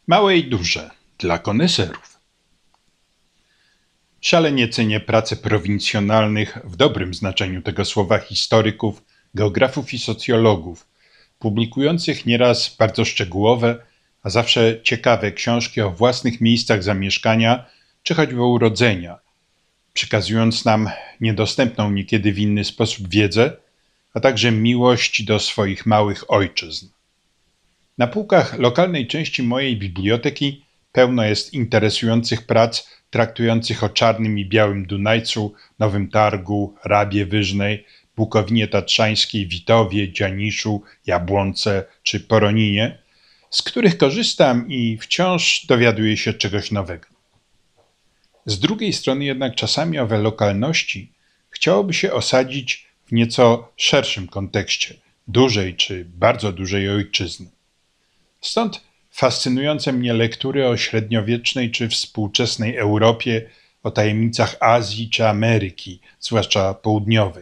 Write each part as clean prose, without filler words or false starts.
Małe i duże dla koneserów. Szalenie cenię pracę prowincjonalnych w dobrym znaczeniu tego słowa historyków, geografów i socjologów, publikujących nieraz bardzo szczegółowe, a zawsze ciekawe książki o własnych miejscach zamieszkania czy choćby urodzenia, przekazując nam niedostępną niekiedy w inny sposób wiedzę, a także miłość do swoich małych ojczyzn. Na półkach lokalnej części mojej biblioteki pełno jest interesujących prac traktujących o Czarnym i Białym Dunajcu, Nowym Targu, Rabie Wyżnej, Bukowinie Tatrzańskiej, Witowie, Dzianiszu, Jabłonce czy Poroninie, z których korzystam i wciąż dowiaduję się czegoś nowego. Z drugiej strony jednak czasami owe lokalności chciałoby się osadzić w nieco szerszym kontekście dużej czy bardzo dużej ojczyzny. Stąd fascynujące mnie lektury o średniowiecznej czy współczesnej Europie, o tajemnicach Azji czy Ameryki, zwłaszcza południowej.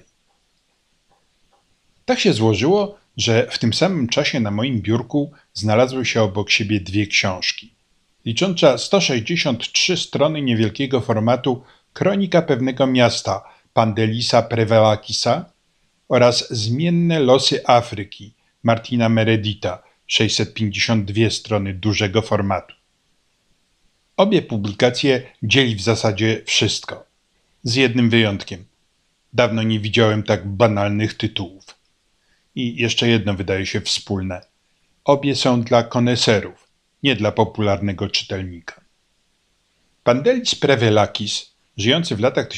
Tak się złożyło, że w tym samym czasie na moim biurku znalazły się obok siebie dwie książki. Licząca 163 strony niewielkiego formatu Kronika pewnego miasta Pandelisa Prevélakisa oraz Zmienne losy Afryki Martina Meredita, 652 strony dużego formatu. Obie publikacje dzieli w zasadzie wszystko, z jednym wyjątkiem. Dawno nie widziałem tak banalnych tytułów. I jeszcze jedno wydaje się wspólne. Obie są dla koneserów, nie dla popularnego czytelnika. Pandelis Prevélakis, żyjący w latach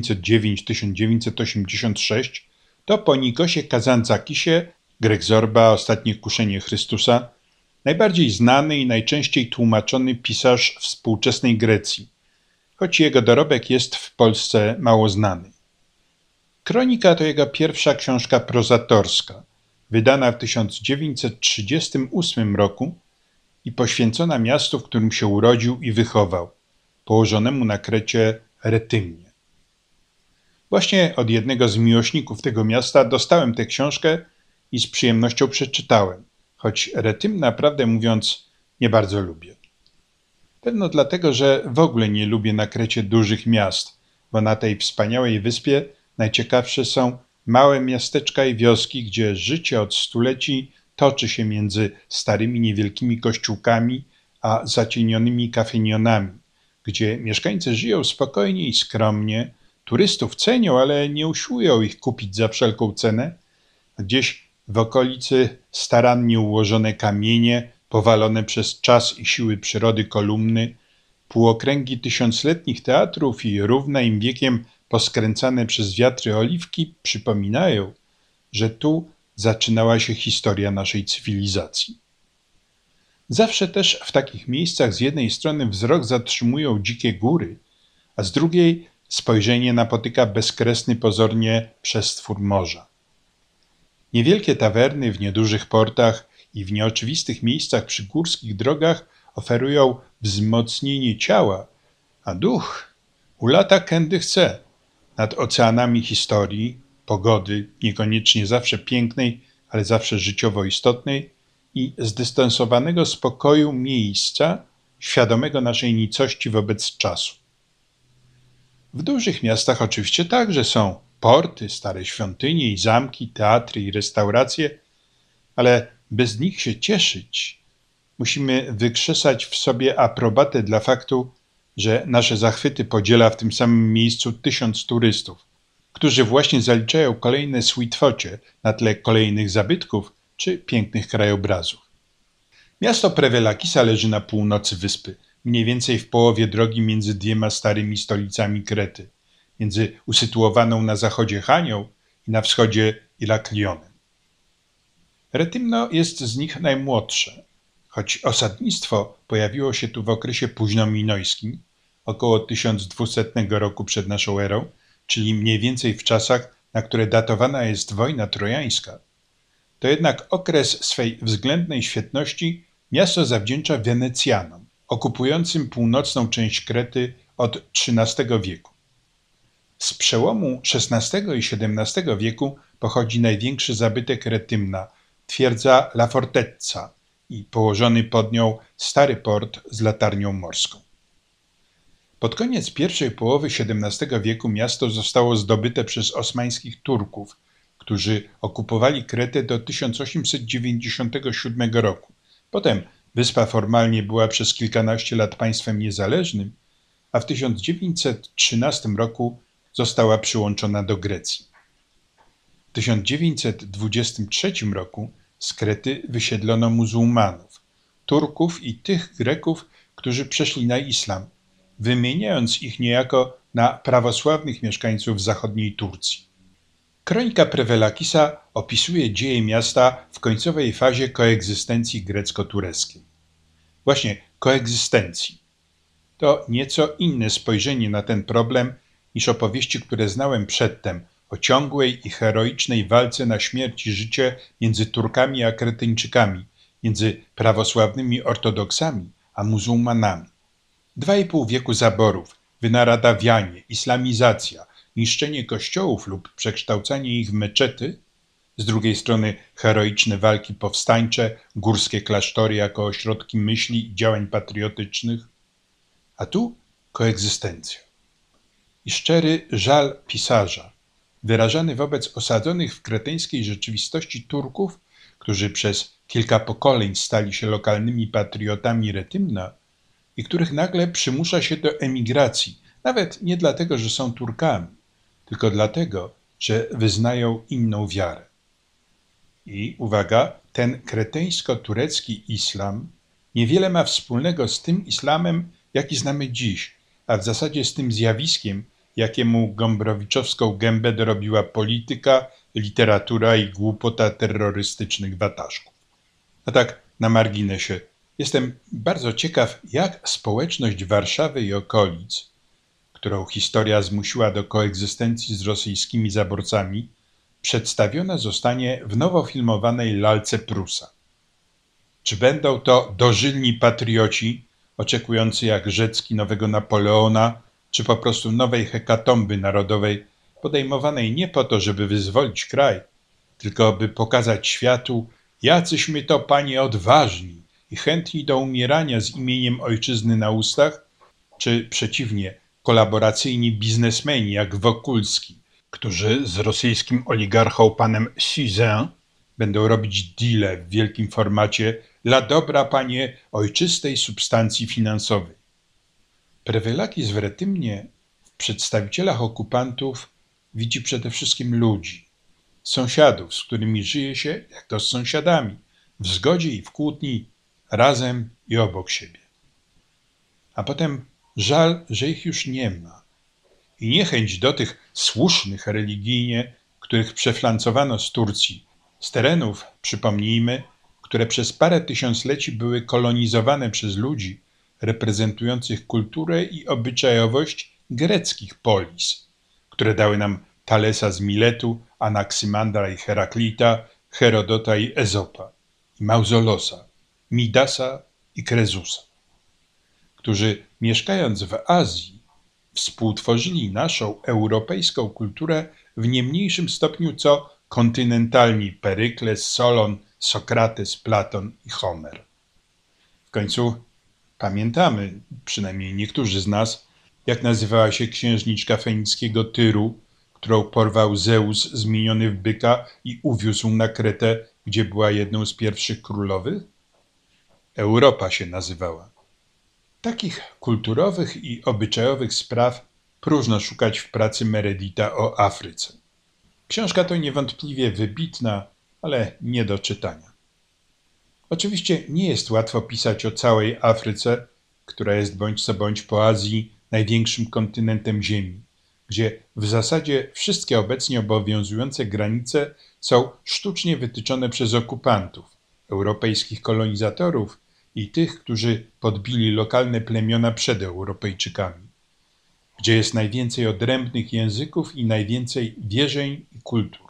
1909-1986, to po Nikosie Kazantzakisie, Grek Zorba, Ostatnie kuszenie Chrystusa, najbardziej znany i najczęściej tłumaczony pisarz współczesnej Grecji, choć jego dorobek jest w Polsce mało znany. Kronika to jego pierwsza książka prozatorska, wydana w 1938 roku i poświęcona miastu, w którym się urodził i wychował, położonemu na Krecie Retymnie. Właśnie od jednego z miłośników tego miasta dostałem tę książkę i z przyjemnością przeczytałem, choć Retymna, prawdę mówiąc, nie bardzo lubię. Pewno dlatego, że w ogóle nie lubię na Krecie dużych miast, bo na tej wspaniałej wyspie najciekawsze są małe miasteczka i wioski, gdzie życie od stuleci toczy się między starymi niewielkimi kościółkami a zacienionymi kafenionami, gdzie mieszkańcy żyją spokojnie i skromnie, turystów cenią, ale nie usiłują ich kupić za wszelką cenę, a gdzieś w okolicy starannie ułożone kamienie, powalone przez czas i siły przyrody kolumny, półokręgi tysiącletnich teatrów i równe im wiekiem poskręcane przez wiatry oliwki przypominają, że tu zaczynała się historia naszej cywilizacji. Zawsze też w takich miejscach z jednej strony wzrok zatrzymują dzikie góry, a z drugiej spojrzenie napotyka bezkresny pozornie przestwór morza. Niewielkie tawerny w niedużych portach i w nieoczywistych miejscach przy górskich drogach oferują wzmocnienie ciała, a duch ulata kędy chce nad oceanami historii, pogody, niekoniecznie zawsze pięknej, ale zawsze życiowo istotnej i zdystansowanego spokoju miejsca, świadomego naszej nicości wobec czasu. W dużych miastach oczywiście także są porty, stare świątynie i zamki, teatry i restauracje, ale by z nich się cieszyć, musimy wykrzesać w sobie aprobatę dla faktu, że nasze zachwyty podziela w tym samym miejscu 1000 turystów, którzy właśnie zaliczają kolejne sweetfocie na tle kolejnych zabytków czy pięknych krajobrazów. Miasto Prevélakisa leży na północy wyspy, mniej więcej w połowie drogi między dwiema starymi stolicami Krety, między usytuowaną na zachodzie Hanią i na wschodzie Iraklionem. Retymno jest z nich najmłodsze, choć osadnictwo pojawiło się tu w okresie późnominojskim, około 1200 roku przed naszą erą, czyli mniej więcej w czasach, na które datowana jest wojna trojańska. To jednak okres swej względnej świetności miasto zawdzięcza Wenecjanom, okupującym północną część Krety od XIII wieku. Z przełomu XVI i XVII wieku pochodzi największy zabytek Retymna, twierdza La Fortezza i położony pod nią stary port z latarnią morską. Pod koniec pierwszej połowy XVII wieku miasto zostało zdobyte przez osmańskich Turków, którzy okupowali Kretę do 1897 roku. Potem wyspa formalnie była przez kilkanaście lat państwem niezależnym, a w 1913 roku została przyłączona do Grecji. W 1923 roku z Krety wysiedlono muzułmanów, Turków i tych Greków, którzy przeszli na islam, wymieniając ich niejako na prawosławnych mieszkańców zachodniej Turcji. Kronika Prewelakisa opisuje dzieje miasta w końcowej fazie koegzystencji grecko-tureckiej. Właśnie koegzystencji. To nieco inne spojrzenie na ten problem niż opowieści, które znałem przedtem, o ciągłej i heroicznej walce na śmierć i życie między Turkami a Kretyńczykami, między prawosławnymi ortodoksami a muzułmanami. 2,5 wieku zaborów, wynaradawianie, islamizacja, niszczenie kościołów lub przekształcanie ich w meczety, z drugiej strony heroiczne walki powstańcze, górskie klasztory jako ośrodki myśli i działań patriotycznych, a tu koegzystencja. I szczery żal pisarza, wyrażany wobec osadzonych w kretyńskiej rzeczywistości Turków, którzy przez kilka pokoleń stali się lokalnymi patriotami Retymna i których nagle przymusza się do emigracji, nawet nie dlatego, że są Turkami, tylko dlatego, że wyznają inną wiarę. I uwaga, ten kretyńsko-turecki islam niewiele ma wspólnego z tym islamem, jaki znamy dziś, a w zasadzie z tym zjawiskiem, jakiemu gombrowiczowską gębę dorobiła polityka, literatura i głupota terrorystycznych wataszków. A tak na marginesie, jestem bardzo ciekaw, jak społeczność Warszawy i okolic, którą historia zmusiła do koegzystencji z rosyjskimi zaborcami, przedstawiona zostanie w nowo filmowanej lalce Prusa. Czy będą to dożylni patrioci, oczekujący jak Rzecki nowego Napoleona, czy po prostu nowej hekatomby narodowej, podejmowanej nie po to, żeby wyzwolić kraj, tylko by pokazać światu, jacyśmy to, panie, odważni i chętni do umierania z imieniem ojczyzny na ustach, czy przeciwnie, kolaboracyjni biznesmeni jak Wokulski, którzy z rosyjskim oligarchą panem Sizin będą robić deale w wielkim formacie dla dobra, panie, ojczystej substancji finansowej. Prewelakis w Retymnie w przedstawicielach okupantów widzi przede wszystkim ludzi, sąsiadów, z którymi żyje się jak to z sąsiadami, w zgodzie i w kłótni, razem i obok siebie. A potem żal, że ich już nie ma i niechęć do tych słusznych religijnie, których przeflancowano z Turcji, z terenów, przypomnijmy, które przez parę tysiącleci były kolonizowane przez ludzi reprezentujących kulturę i obyczajowość greckich polis, które dały nam Talesa z Miletu, Anaksymandra i Heraklita, Herodota i Ezopa, i Mauzolosa, Midasa i Krezusa, którzy mieszkając w Azji współtworzyli naszą europejską kulturę w nie mniejszym stopniu co kontynentalni Perykles, Solon, Sokrates, Platon i Homer. W końcu pamiętamy, przynajmniej niektórzy z nas, jak nazywała się księżniczka fenickiego Tyru, którą porwał Zeus zmieniony w byka i uwiózł na Kretę, gdzie była jedną z pierwszych królowych? Europa się nazywała. Takich kulturowych i obyczajowych spraw próżno szukać w pracy Meredita o Afryce. Książka to niewątpliwie wybitna, ale nie do czytania. Oczywiście nie jest łatwo pisać o całej Afryce, która jest bądź co bądź po Azji największym kontynentem Ziemi, gdzie w zasadzie wszystkie obecnie obowiązujące granice są sztucznie wytyczone przez okupantów, europejskich kolonizatorów i tych, którzy podbili lokalne plemiona przed Europejczykami, gdzie jest najwięcej odrębnych języków i najwięcej wierzeń i kultur.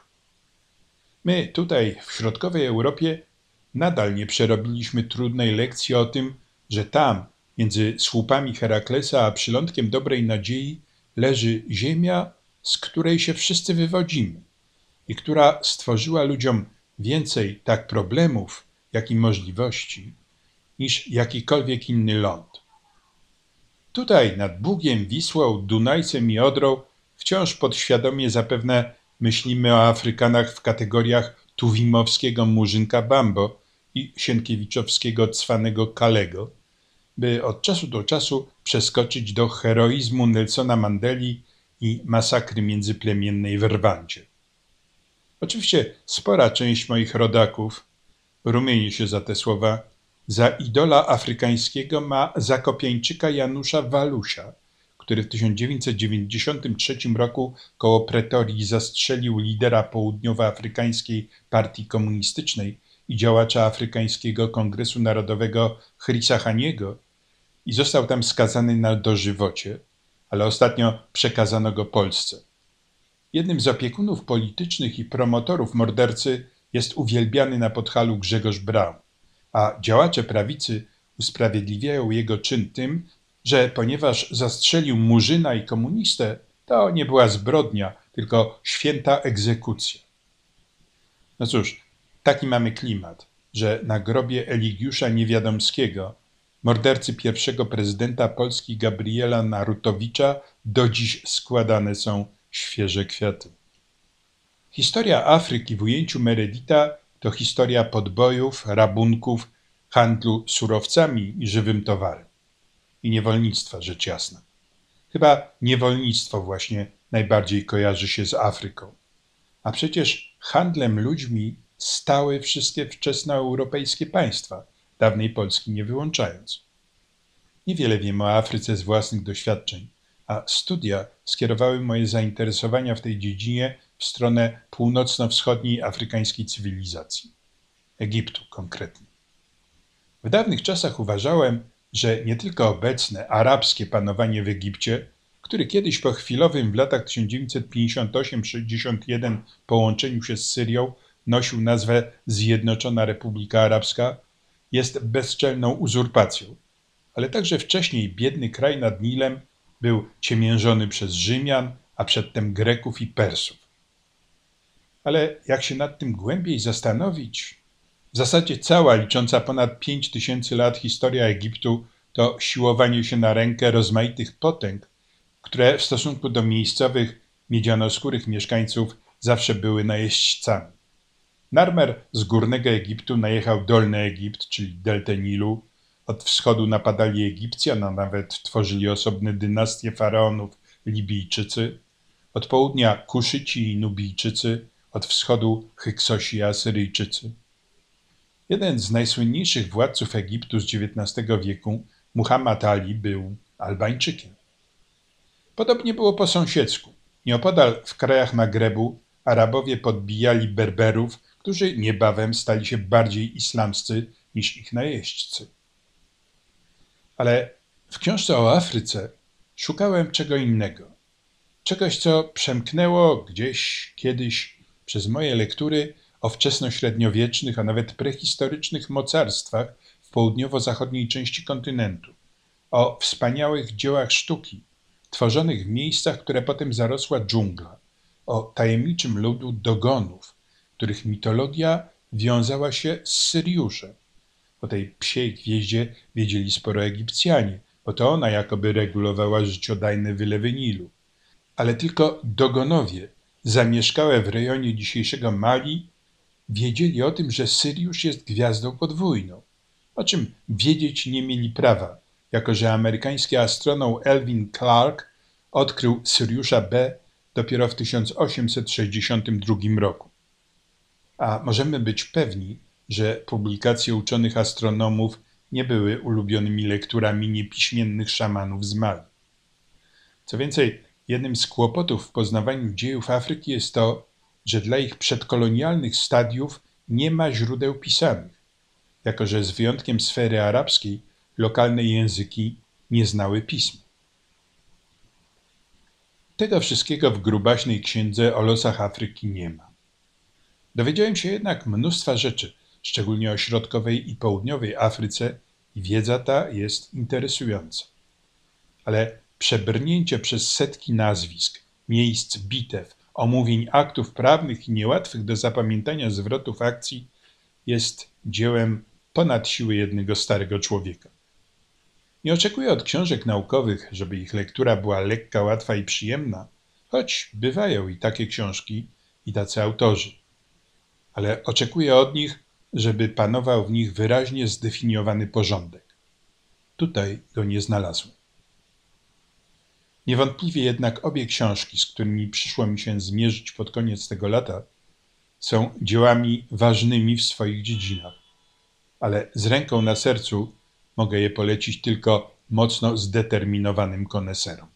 My tutaj, w środkowej Europie, nadal nie przerobiliśmy trudnej lekcji o tym, że tam, między słupami Heraklesa a przylądkiem Dobrej Nadziei, leży ziemia, z której się wszyscy wywodzimy i która stworzyła ludziom więcej tak problemów, jak i możliwości, niż jakikolwiek inny ląd. Tutaj nad Bugiem, Wisłą, Dunajcem i Odrą wciąż podświadomie zapewne myślimy o Afrykanach w kategoriach tuwimowskiego Murzynka Bambo i sienkiewiczowskiego cwanego Kalego, by od czasu do czasu przeskoczyć do heroizmu Nelsona Mandeli i masakry międzyplemiennej w Rwandzie. Oczywiście spora część moich rodaków, rumieni się za te słowa, za idola afrykańskiego ma Zakopiańczyka Janusza Walusia, który w 1993 roku koło Pretorii zastrzelił lidera południowoafrykańskiej partii komunistycznej i działacza Afrykańskiego Kongresu Narodowego Chrisa Haniego i został tam skazany na dożywocie, ale ostatnio przekazano go Polsce. Jednym z opiekunów politycznych i promotorów mordercy jest uwielbiany na Podhalu Grzegorz Braun, a działacze prawicy usprawiedliwiają jego czyn tym, że ponieważ zastrzelił Murzyna i komunistę, to nie była zbrodnia, tylko święta egzekucja. No cóż, taki mamy klimat, że na grobie Eligiusza Niewiadomskiego, mordercy pierwszego prezydenta Polski Gabriela Narutowicza, do dziś składane są świeże kwiaty. Historia Afryki w ujęciu Meredita to historia podbojów, rabunków, handlu surowcami i żywym towarem. I niewolnictwa, rzecz jasna. Chyba niewolnictwo właśnie najbardziej kojarzy się z Afryką. A przecież handlem ludźmi stały wszystkie wczesnoeuropejskie państwa, dawnej Polski nie wyłączając. Niewiele wiem o Afryce z własnych doświadczeń, a studia skierowały moje zainteresowania w tej dziedzinie w stronę północno-wschodniej afrykańskiej cywilizacji. Egiptu konkretnie. W dawnych czasach uważałem, że nie tylko obecne arabskie panowanie w Egipcie, który kiedyś po chwilowym w latach 1958-61 połączeniu się z Syrią nosił nazwę Zjednoczona Republika Arabska, jest bezczelną uzurpacją, ale także wcześniej biedny kraj nad Nilem był ciemiężony przez Rzymian, a przedtem Greków i Persów. Ale jak się nad tym głębiej zastanowić, w zasadzie cała licząca ponad 5000 lat historia Egiptu to siłowanie się na rękę rozmaitych potęg, które w stosunku do miejscowych, miedzianoskórych mieszkańców zawsze były najeźdźcami. Narmer z Górnego Egiptu najechał Dolny Egipt, czyli deltę Nilu. Od wschodu napadali Egipcjan, a nawet tworzyli osobne dynastie faraonów Libijczycy. Od południa Kuszyci i Nubijczycy, od wschodu Hyksosi i Asyryjczycy. Jeden z najsłynniejszych władców Egiptu z XIX wieku, Muhammad Ali, był Albańczykiem. Podobnie było po sąsiedzku. Nieopodal w krajach Magrebu Arabowie podbijali Berberów, którzy niebawem stali się bardziej islamscy niż ich najeźdźcy. Ale w książce o Afryce szukałem czego innego. Czegoś, co przemknęło gdzieś kiedyś przez moje lektury o wczesnośredniowiecznych, a nawet prehistorycznych mocarstwach w południowo-zachodniej części kontynentu, o wspaniałych dziełach sztuki, tworzonych w miejscach, które potem zarosła dżungla, o tajemniczym ludu Dogonów, których mitologia wiązała się z Syriuszem. O tej psiej gwieździe wiedzieli sporo Egipcjanie, bo to ona jakoby regulowała życiodajne wylewy Nilu. Ale tylko Dogonowie, zamieszkałe w rejonie dzisiejszego Mali, wiedzieli o tym, że Syriusz jest gwiazdą podwójną, o czym wiedzieć nie mieli prawa, jako że amerykański astronom Alvin Clark odkrył Syriusza B dopiero w 1862 roku. A możemy być pewni, że publikacje uczonych astronomów nie były ulubionymi lekturami niepiśmiennych szamanów z Mali. Co więcej, jednym z kłopotów w poznawaniu dziejów Afryki jest to, że dla ich przedkolonialnych stadiów nie ma źródeł pisanych, jako że z wyjątkiem sfery arabskiej lokalne języki nie znały pisma. Tego wszystkiego w grubaśnej księdze o losach Afryki nie ma. Dowiedziałem się jednak mnóstwa rzeczy, szczególnie o środkowej i południowej Afryce, i wiedza ta jest interesująca. Ale przebrnięcie przez setki nazwisk, miejsc bitew, omówień aktów prawnych i niełatwych do zapamiętania zwrotów akcji jest dziełem ponad siły jednego starego człowieka. Nie oczekuję od książek naukowych, żeby ich lektura była lekka, łatwa i przyjemna, choć bywają i takie książki, i tacy autorzy. Ale oczekuję od nich, żeby panował w nich wyraźnie zdefiniowany porządek. Tutaj go nie znalazłem. Niewątpliwie jednak obie książki, z którymi przyszło mi się zmierzyć pod koniec tego lata, są dziełami ważnymi w swoich dziedzinach, ale z ręką na sercu mogę je polecić tylko mocno zdeterminowanym koneserom.